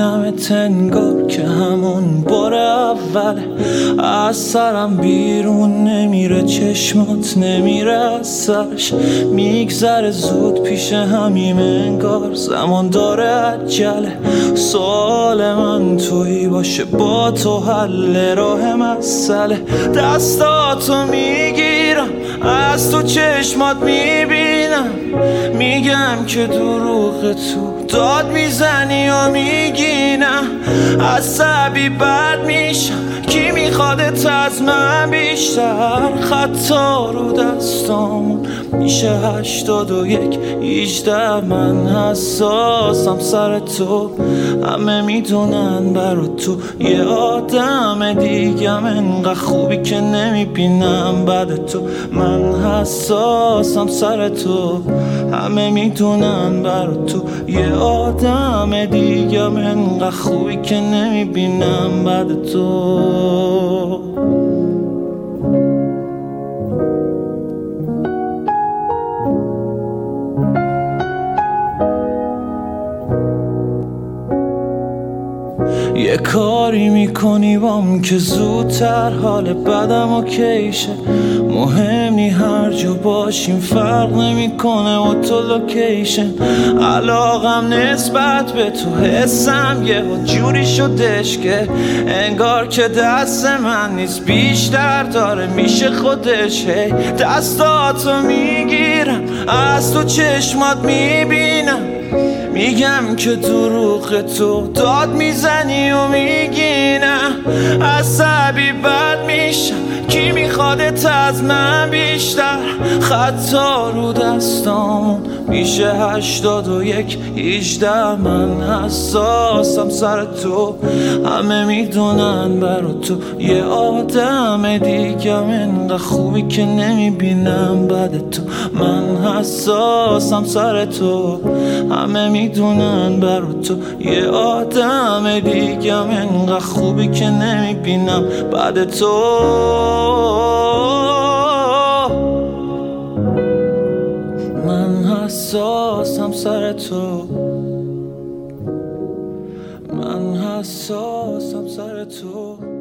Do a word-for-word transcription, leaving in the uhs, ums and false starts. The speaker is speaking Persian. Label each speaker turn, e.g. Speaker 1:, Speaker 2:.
Speaker 1: میبینم انگار که همون بار اول از سرم بیرون نمیره، چشمات نمیره از سرش، میگذره زود پیش همیم انگار زمان داره عجله. سوال من تویی باشه با تو حل راه مسئله، دستاتو میگیرم از تو چشمات میبینم، میگم که دروغ تو داد میزنی و میگینم، عصبی بد میشم کی میخوادت از من بیشتر، خطا رو دستامون میشه هشتاد و یک هیجده، من حساسم سر تو همه میدونن برا تو یه آدم دیگم، انقدر خوبی که نمیبینم بعد تو، من حساسم سر تو همه میدونن برا تو یه آدم دیگم، انقدر خوبی که نمیبینم بعد تو. یه کاری میکنی بام که زودتر حال بدم اوکیشه، مهم نی هر جا باشیم فرق نمیکنه و تو لوکیشن، علاقم نسبت به تو حسم یه جوری شدش که انگار که دست من نیست بیشتر داره میشه خودش، هی دستاتو میگیرم از تو چشمات میبینم، میگم که دروغ تو داد میزنی و میگینم، عصبی بد میشم کی میخوادت از من بیشتر، خطا رو دستامون میشه هشتاد و یک هیجده، من حساسم سر تو همه میدونن برا تو یه آدم دیگم، انقدر خوبی که نمیبینم بعد تو، من حساسم سر تو همه میدونن برا تو یه آدم دیگم، انقدر خوبی که نمیبینم بعد تو. من حساسم سر تو، من حساسم سر تو.